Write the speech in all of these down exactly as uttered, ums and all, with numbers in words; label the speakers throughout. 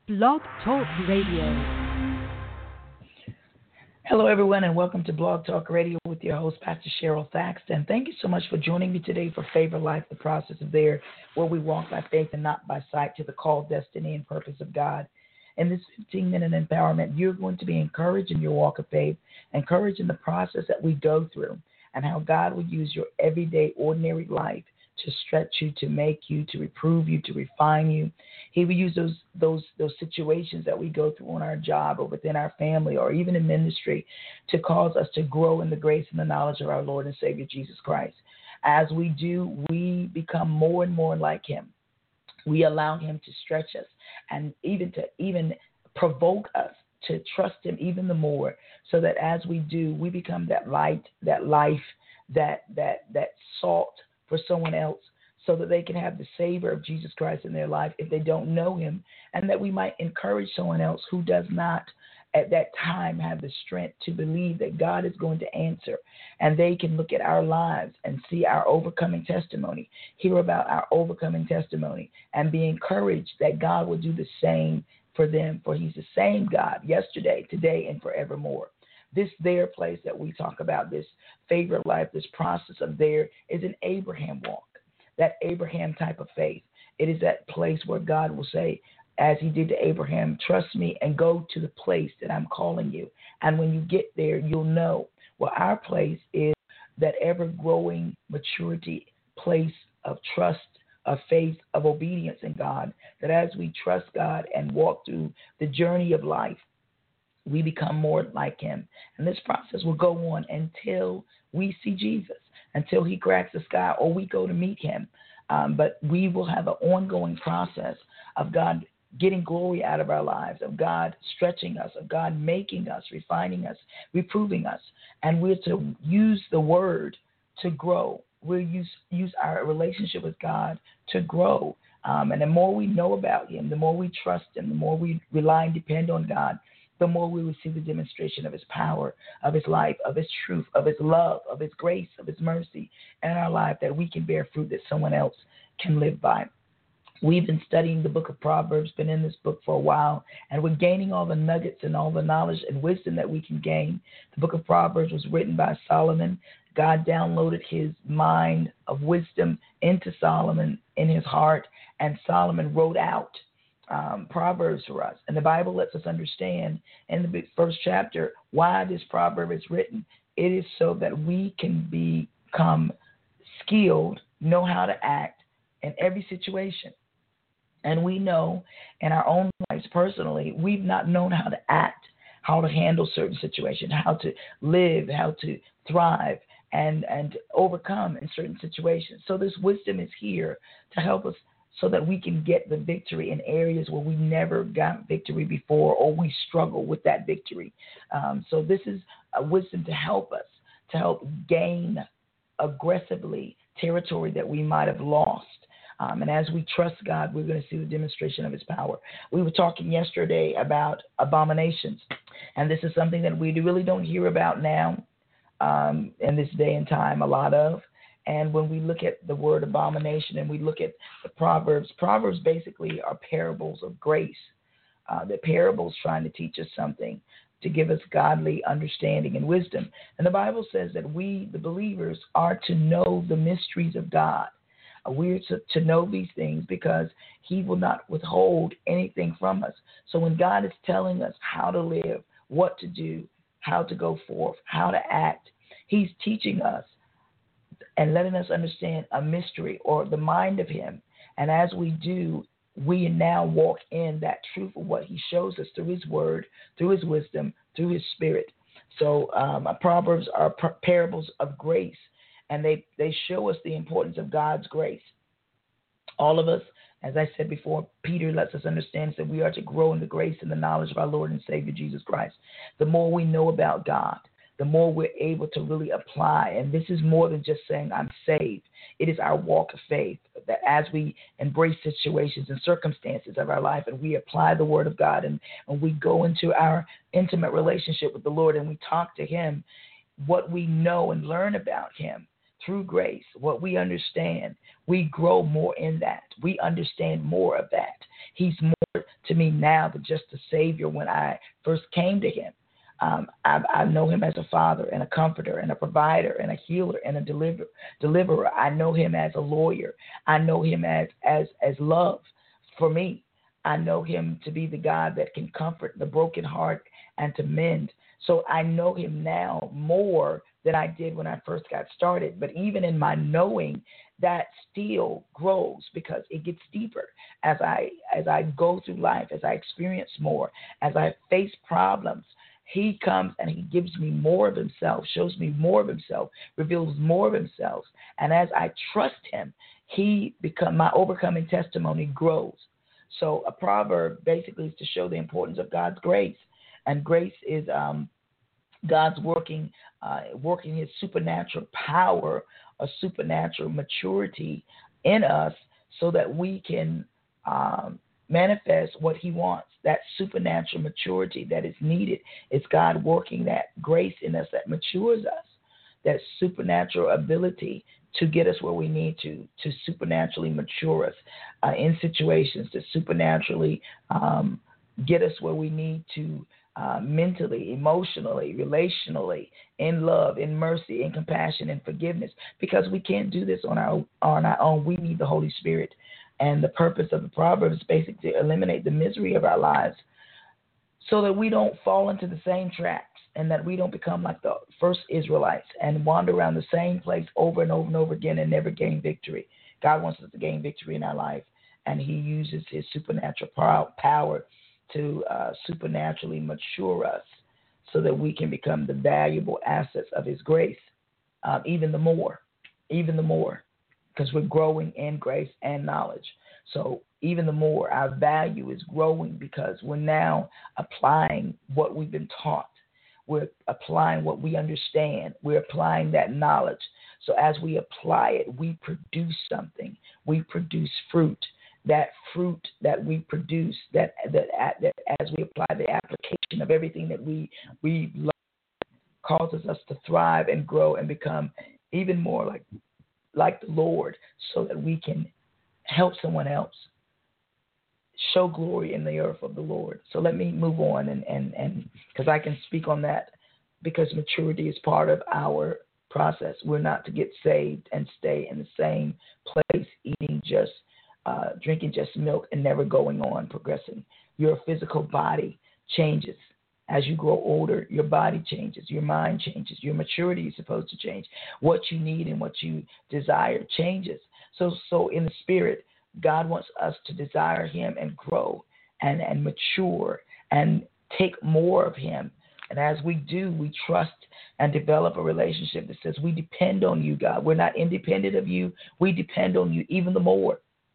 Speaker 1: Blog Talk Radio.
Speaker 2: Hello, everyone, and welcome to Blog Talk Radio with your host, Pastor Cheryl Thaxton. Thank you so much for joining me today for Favor Life, the process of there, where we walk by faith and not by sight to the call, destiny, and purpose of God. In this fifteen-minute empowerment, you're going to be encouraged in your walk of faith, encouraged in the process that we go through, and how God will use your everyday, ordinary life to stretch you, to make you, to reprove you, to refine you. He will use those those those situations that we go through on our job or within our family or even in ministry to cause us to grow in the grace and the knowledge of our Lord and Savior Jesus Christ. As we do, we become more and more like Him. We allow Him to stretch us and even to even provoke us to trust Him even the more, so that as we do, we become that light, that life, that that that salt for someone else, so that they can have the savor of Jesus Christ in their life if they don't know Him, and that we might encourage someone else who does not at that time have the strength to believe that God is going to answer, and they can look at our lives and see our overcoming testimony, hear about our overcoming testimony, and be encouraged that God will do the same for them, for He's the same God yesterday, today, and forevermore. This there place that we talk about, this favor life, this process of there, is an Abraham walk, that Abraham type of faith. It is that place where God will say, as He did to Abraham, trust me and go to the place that I'm calling you. And when you get there, you'll know. Well, our place is that ever-growing maturity place of trust, of faith, of obedience in God, that as we trust God and walk through the journey of life, we become more like Him. And this process will go on until we see Jesus, until He cracks the sky or we go to meet Him. Um, but we will have an ongoing process of God getting glory out of our lives, of God stretching us, of God making us, refining us, reproving us. And we're to use the Word to grow. We'll use, use our relationship with God to grow. Um, and the more we know about Him, the more we trust Him, the more we rely and depend on God, the more we will see the demonstration of His power, of His life, of His truth, of His love, of His grace, of His mercy in our life, that we can bear fruit that someone else can live by. We've been studying the book of Proverbs, been in this book for a while, and we're gaining all the nuggets and all the knowledge and wisdom that we can gain. The book of Proverbs was written by Solomon. God downloaded His mind of wisdom into Solomon in his heart, and Solomon wrote out Um, Proverbs for us. And the Bible lets us understand in the first chapter why this proverb is written. It is so that we can become skilled, know how to act in every situation. And we know in our own lives personally, we've not known how to act, how to handle certain situations, how to live, how to thrive, and, and overcome in certain situations. So this wisdom is here to help us so that we can get the victory in areas where we never got victory before, or we struggle with that victory. Um, so this is a wisdom to help us, to help gain aggressively territory that we might have lost. Um, and as we trust God, we're going to see the demonstration of His power. We were talking yesterday about abominations, and this is something that we really don't hear about now um, in this day and time, a lot of. And when we look at the word abomination and we look at the Proverbs, Proverbs basically are parables of grace. Uh, the parables trying to teach us something, to give us godly understanding and wisdom. And the Bible says that we, the believers, are to know the mysteries of God. Uh, we're to, to know these things because He will not withhold anything from us. So when God is telling us how to live, what to do, how to go forth, how to act, He's teaching us and letting us understand a mystery or the mind of Him. And as we do, we now walk in that truth of what He shows us through His word, through His wisdom, through His spirit. So um, Proverbs are parables of grace, and they, they show us the importance of God's grace. All of us, as I said before, Peter lets us understand that we are to grow in the grace and the knowledge of our Lord and Savior Jesus Christ. The more we know about God, the more we're able to really apply. And this is more than just saying I'm saved. It is our walk of faith that as we embrace situations and circumstances of our life and we apply the Word of God and, and we go into our intimate relationship with the Lord and we talk to Him, what we know and learn about Him through grace, what we understand, we grow more in that. We understand more of that. He's more to me now than just a Savior when I first came to him. Um, I, I know him as a father and a comforter and a provider and a healer and a deliver, deliverer. I know him as a lawyer. I know him as, as, as love for me. I know him to be the God that can comfort the broken heart and to mend. So I know him now more than I did when I first got started. But even in my knowing, that still grows because it gets deeper as I as I go through life, as I experience more, as I face problems. He comes and he gives me more of himself, shows me more of himself, reveals more of himself. And as I trust him, he become my overcoming testimony grows. So a proverb basically is to show the importance of God's grace. And grace is um, God's working, uh, working his supernatural power, a supernatural maturity in us so that we can um, manifest what he wants. That supernatural maturity that is needed. It's God working that grace in us that matures us, that supernatural ability to get us where we need to, to supernaturally mature us uh, in situations, to supernaturally um, get us where we need to uh, mentally, emotionally, relationally, in love, in mercy, in compassion, in forgiveness, because we can't do this on our on our own. We need the Holy Spirit. And the purpose of the Proverbs is basically to eliminate the misery of our lives so that we don't fall into the same traps and that we don't become like the first Israelites and wander around the same place over and over and over again and never gain victory. God wants us to gain victory in our life, and he uses his supernatural power to uh, supernaturally mature us so that we can become the valuable assets of his grace, um, even the more, even the more. Because we're growing in grace and knowledge. So even the more our value is growing because we're now applying what we've been taught. We're applying what we understand. We're applying that knowledge. So as we apply it, we produce something. We produce fruit. That fruit that we produce, that that, that as we apply the application of everything that we we learn, causes us to thrive and grow and become even more like like the Lord, so that we can help someone else, show glory in the earth of the Lord. So let me move on, and and and because I can speak on that, because maturity is part of our process. We're not to get saved and stay in the same place, eating just, uh, drinking just milk and never going on, progressing. Your physical body changes. As you grow older, your body changes, your mind changes, your maturity is supposed to change. What you need and what you desire changes. So so in the spirit, God wants us to desire him and grow and, and mature and take more of him. And as we do, we trust and develop a relationship that says we depend on you, God. We're not independent of you. We depend on you even the more.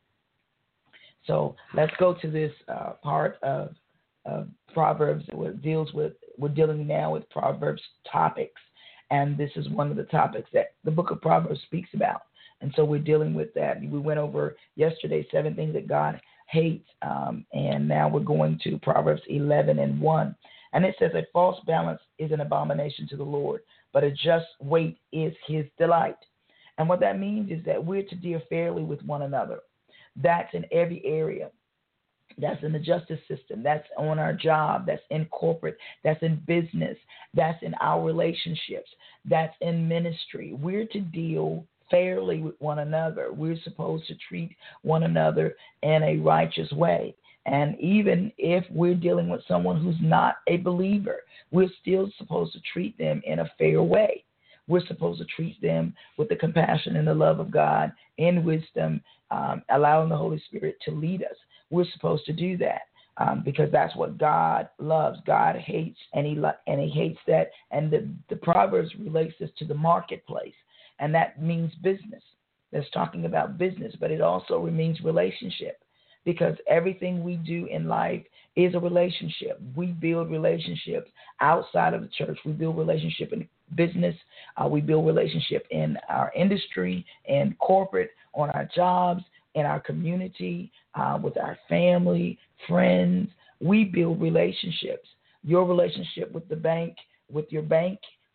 Speaker 2: So let's go to this uh, part of Uh, Proverbs that deals with, we're dealing now with Proverbs topics, and this is one of the topics that the book of Proverbs speaks about, and so we're dealing with that. We went over yesterday seven things that God hates, um, and now we're going to Proverbs eleven and one, and it says a false balance is an abomination to the Lord, but a just weight is his delight. And what that means is that we're to deal fairly with one another. That's in every area. That's in the justice system. That's on our job. That's in corporate. That's in business. That's in our relationships. That's in ministry. We're to deal fairly with one another. We're supposed to treat one another in a righteous way. And even if we're dealing with someone who's not a believer, we're still supposed to treat them in a fair way. We're supposed to treat them with the compassion and the love of God, in wisdom, um, allowing the Holy Spirit to lead us. We're supposed to do that um, because that's what God loves. God hates, and he lo- and he hates that. And the, the Proverbs relates this to the marketplace, and that means business. That's talking about business, but it also means relationship, because everything we do in life is a relationship. We build relationships outside of the church. We build relationship in business. Uh, we build relationship in our industry and corporate, on our jobs, in our community, uh, with our family, friends. We build relationships. Your relationship with the bank, with your bank,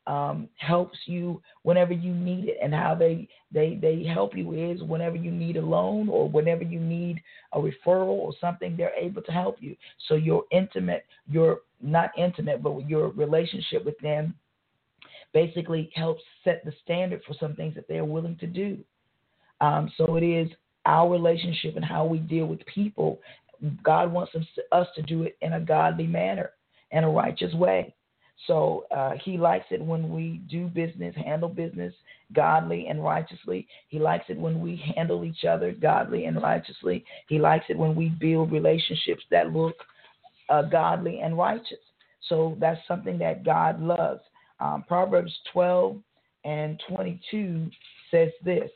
Speaker 2: um, helps you whenever you need it, and how they, they, they help you is whenever you need a loan or whenever you need a referral or something, they're able to help you. So your intimate, your not intimate, but your relationship with them basically helps set the standard for some things that they're willing to do. Um, so it is our relationship and how we deal with people. God wants us to do it in a godly manner, in a righteous way. So uh, he likes it when we do business, handle business godly and righteously. He likes it when we handle each other godly and righteously. He likes it when we build relationships that look uh, godly and righteous. So that's something that God loves. Um, Proverbs twelve and twenty-two says this: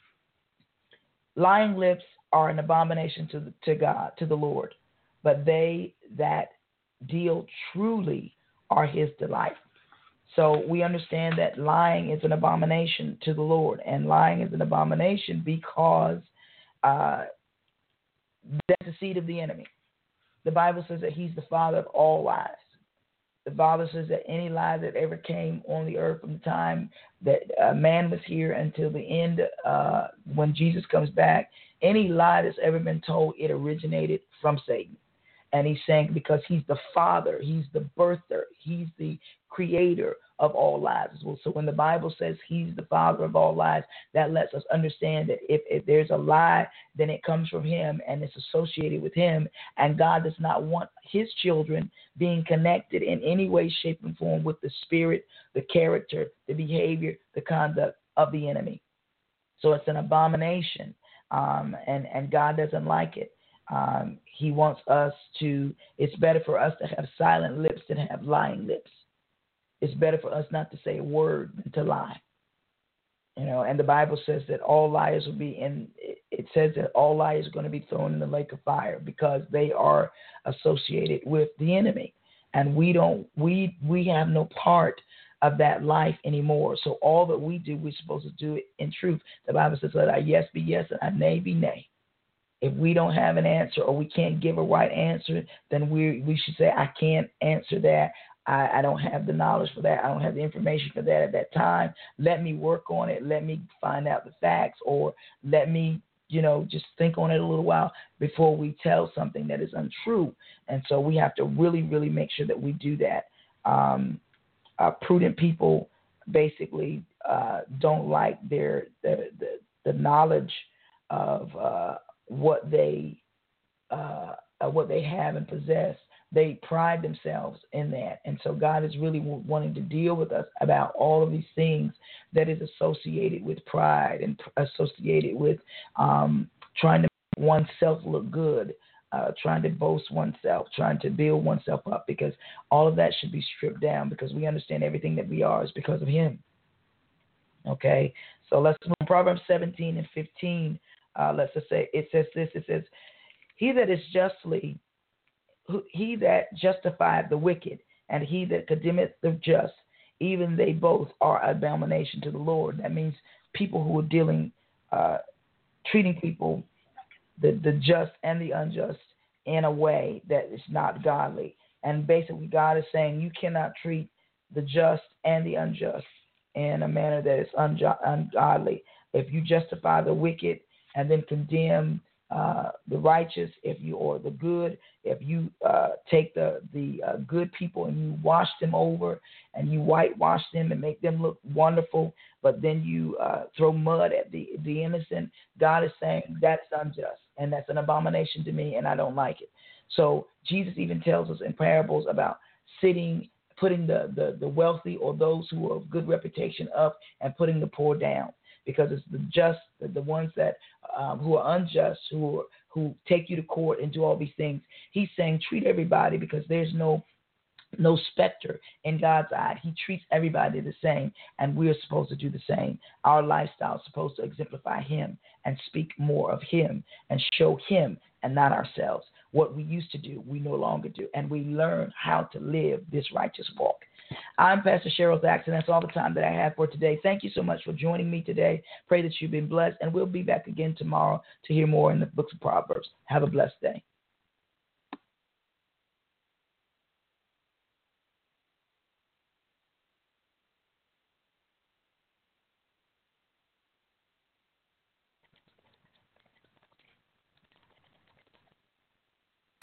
Speaker 2: lying lips are an abomination to the, to God, to the Lord, but they that deal truly are his delight. So we understand that lying is an abomination to the Lord, and lying is an abomination because uh, that's the seed of the enemy. The Bible says that he's the father of all lies. The Bible says that any lie that ever came on the earth from the time that uh, man was here until the end, uh, when Jesus comes back, any lie that's ever been told, it originated from Satan. And he's saying because he's the father, he's the birther, he's the creator of all lies as well. So when the Bible says he's the father of all lies, that lets us understand that if, if there's a lie, then it comes from him and it's associated with him. And God does not want his children being connected in any way, shape, and form with the spirit, the character, the behavior, the conduct of the enemy. So it's an abomination, um, and, and God doesn't like it. Um, he wants us to, it's better for us to have silent lips than have lying lips. It's better for us not to say a word than to lie. You know, and the Bible says that all liars will be in, it says that all liars are going to be thrown in the lake of fire because they are associated with the enemy. And we don't, we, we have no part of that life anymore. So all that we do, we're supposed to do it in truth. The Bible says, let our yes be yes and our nay be nay. If we don't have an answer or we can't give a right answer, then we we should say, I can't answer that. I, I don't have the knowledge for that. I don't have the information for that at that time. Let me work on it. Let me find out the facts, or let me, you know, just think on it a little while before we tell something that is untrue. And so we have to really, really make sure that we do that. Um, uh, prudent people basically uh, don't like their the, the, the knowledge of uh, what they uh, what they have and possess. They pride themselves in that. And so God is really wanting to deal with us about all of these things that is associated with pride and associated with um, trying to make oneself look good, uh, trying to boast oneself, trying to build oneself up, because all of that should be stripped down, because we understand everything that we are is because of him. Okay, so let's move on. Proverbs seventeen and fifteen. Uh, let's just say it says this. It says, he that is justly He that justifieth the wicked, and he that condemneth the just, even they both are abomination to the Lord. That means people who are dealing, uh, treating people, the, the just and the unjust, in a way that is not godly. And basically God is saying you cannot treat the just and the unjust in a manner that is unjo- ungodly. If you justify the wicked and then condemn Uh, the righteous, if you or the good, if you uh, take the the uh, good people and you wash them over and you whitewash them and make them look wonderful, but then you uh, throw mud at the the innocent, God is saying that's unjust and that's an abomination to me, and I don't like it. So Jesus even tells us in parables about sitting, putting the the, the wealthy or those who are of good reputation up and putting the poor down. Because it's the just, the, the ones that um, who are unjust, who are, who take you to court and do all these things. He's saying treat everybody, because there's no no specter in God's eye. He treats everybody the same, and we're supposed to do the same. Our lifestyle is supposed to exemplify him and speak more of him and show him and not ourselves. What we used to do, we no longer do, and we learn how to live this righteous walk. I'm Pastor Cheryl Thaxton. That's all the time that I have for today. Thank you so much for joining me today. Pray that you've been blessed, and we'll be back again tomorrow to hear more in the books of Proverbs. Have a blessed day.